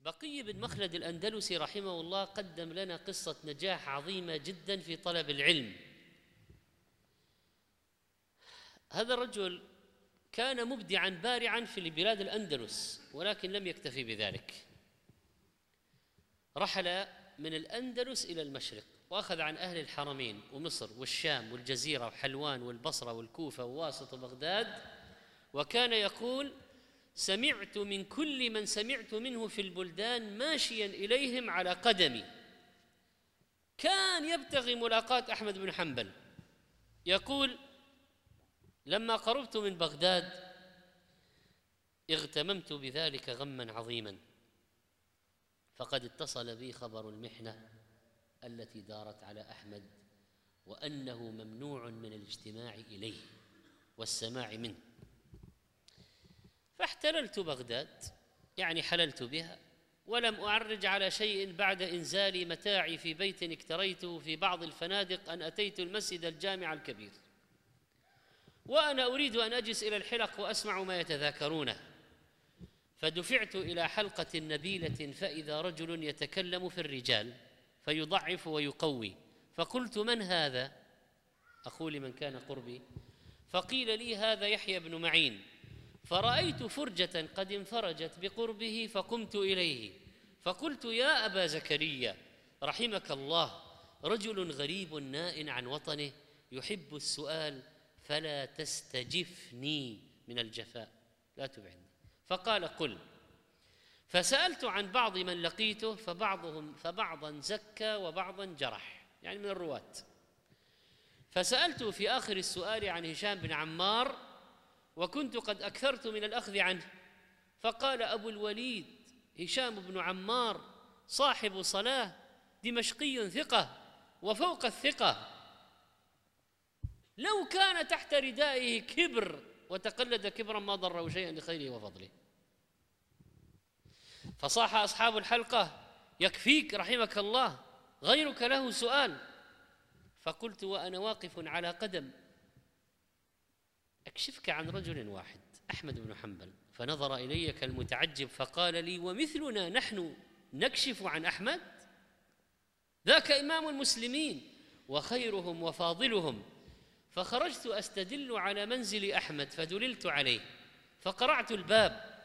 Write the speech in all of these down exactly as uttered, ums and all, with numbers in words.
بقي بن مخلد الأندلسي رحمه الله قدم لنا قصة نجاح عظيمة جدا في طلب العلم. هذا الرجل كان مبدعا بارعا في بلاد الأندلس، ولكن لم يكتفي بذلك، رحل من الأندلس إلى المشرق وأخذ عن أهل الحرمين ومصر والشام والجزيرة وحلوان والبصرة والكوفة وواسط وبغداد، وكان يقول: سمعت من كل من سمعت منه في البلدان ماشيا إليهم على قدمي. كان يبتغي ملاقاة أحمد بن حنبل. يقول: لما قربت من بغداد اغتممت بذلك غما عظيما، فقد اتصل بي خبر المحنة التي دارت على أحمد، وأنه ممنوع من الاجتماع إليه والسماع منه. فاحتللت بغداد، يعني حللت بها، ولم أعرج على شيء بعد إنزال متاعي في بيت اكتريته في بعض الفنادق أن أتيت المسجد الجامع الكبير، وأنا أريد أن أجلس إلى الحلق وأسمع ما يتذاكرونه. فدفعت إلى حلقة نبيلة فإذا رجل يتكلم في الرجال فيضعف ويقوي، فقلت: من هذا؟ أقول لمن كان قربي، فقيل لي: هذا يحيى بن معين. فرأيت فرجة قد انفرجت بقربه فقمت إليه فقلت: يا أبا زكريا رحمك الله، رجل غريب نائٍ عن وطنه يحب السؤال، فلا تستجفني من الجفاء، لا تبعني. فقال: قل. فسألت عن بعض من لقيته فبعضهم فبعضا زكى وبعضا جرح، يعني من الرواة. فسألت في آخر السؤال عن هشام بن عمار، وكنت قد أكثرت من الأخذ عنه، فقال أبو الوليد: هشام بن عمار صاحب صلاة، دمشقي ثقة وفوق الثقة، لو كان تحت ردائه كبر وتقلد كبرا ما ضره شيئا لخيره وفضله. فصاح أصحاب الحلقة: يكفيك رحمك الله، غيرك له سؤال. فقلت وأنا واقف على قدم: أكشفك عن رجل واحد، أحمد بن حنبل. فنظر إلي كالمتعجب فقال لي: ومثلنا نحن نكشف عن أحمد؟ ذاك إمام المسلمين وخيرهم وفاضلهم. فخرجت أستدل على منزل أحمد فدللت عليه، فقرعت الباب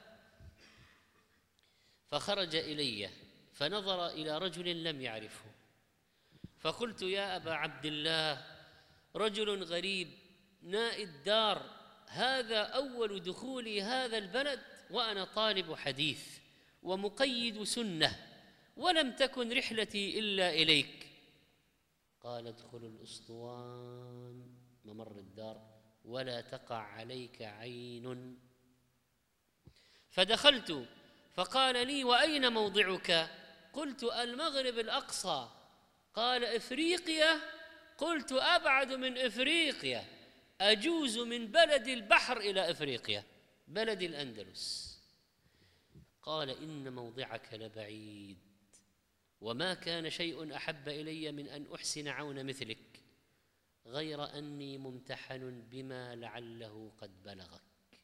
فخرج إلي فنظر إلى رجل لم يعرفه، فقلت: يا أبا عبد الله، رجل غريب نائي الدار، هذا أول دخولي هذا البلد وأنا طالب حديث ومقيد سنة، ولم تكن رحلتي إلا إليك. قال: ادخل الأسطوان ممر الدار ولا تقع عليك عين. فدخلت فقال لي: وأين موضعك؟ قلت: المغرب الأقصى. قال: إفريقيا؟ قلت: أبعد من إفريقيا، أجوز من بلد البحر إلى إفريقيا، بلد الأندلس. قال: إن موضعك لبعيد، وما كان شيء أحب إلي من أن أحسن عون مثلك، غير أني ممتحن بما لعله قد بلغك.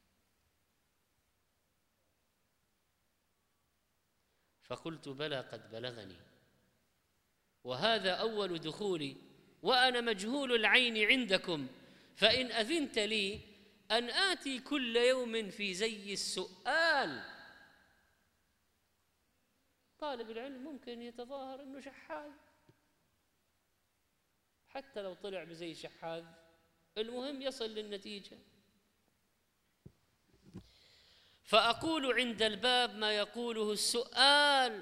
فقلت: بلى قد بلغني، وهذا أول دخولي وأنا مجهول العين عندكم، فإن أذنت لي أن آتي كل يوم في زي السؤال. طالب العلم ممكن يتظاهر أنه شحاذ، حتى لو طلع بزي شحاذ، المهم يصل للنتيجة. فأقول عند الباب ما يقوله السؤال: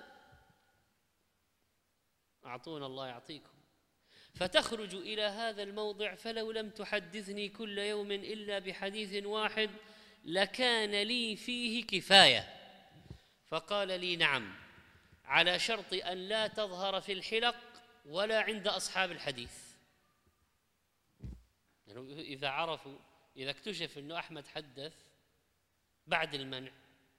أعطونا الله يعطيكم. فتخرج إلى هذا الموضع، فلو لم تحدثني كل يوم إلا بحديث واحد لكان لي فيه كفاية. فقال لي: نعم، على شرط أن لا تظهر في الحلق ولا عند أصحاب الحديث. يعني إذا عرفوا، إذا اكتشف أنه أحمد حدث بعد المنع.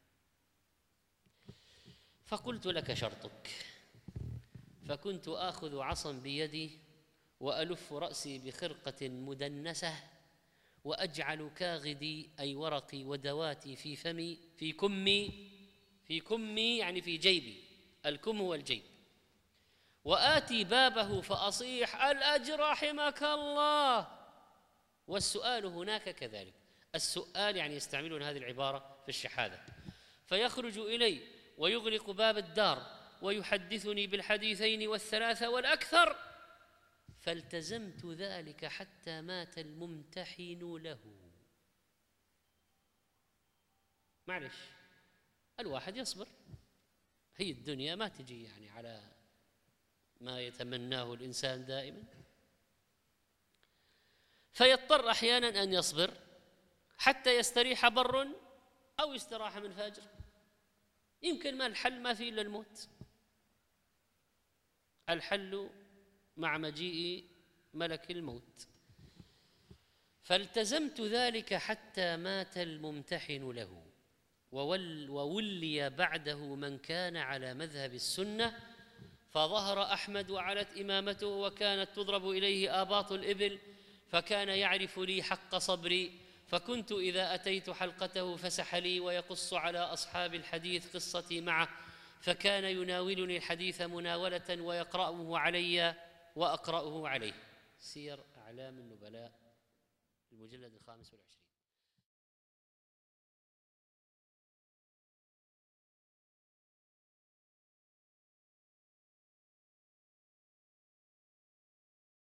فقلت: لك شرطك. فكنت آخذ عصا بيدي وألف رأسي بخرقة مدنسة وأجعل كاغدي أي ورقي ودواتي في فمي في كمي في كمي يعني في جيبي الكم هو الجيب، وآتي بابه فأصيح الأجر رحمك الله. والسؤال هناك كذلك، السؤال يعني يستعملون هذه العبارة في الشحاذة، فيخرج إلي ويغلق باب الدار ويحدثني بالحديثين والثلاثة والأكثر، فالتزمت ذلك حتى مات الممتحن له. معلش، الواحد يصبر، هي الدنيا ما تجي يعني على ما يتمناه الإنسان دائما، فيضطر أحيانا أن يصبر حتى يستريح بر أو يستراح من فاجر. يمكن ما الحل ما فيه إلا الموت، الحل مع مجيء ملك الموت. فالتزمت ذلك حتى مات الممتحن له، وول وولي بعده من كان على مذهب السنة، فظهر أحمد وعلت إمامته، وكانت تضرب إليه آباط الإبل، فكان يعرف لي حق صبري، فكنت إذا أتيت حلقته فسح لي ويقص على أصحاب الحديث قصتي معه، فكان يناولني الحديث مناولة ويقرأه علي وأقرأه عليه. سير أعلام النبلاء، المجلد الخامس والعشرين.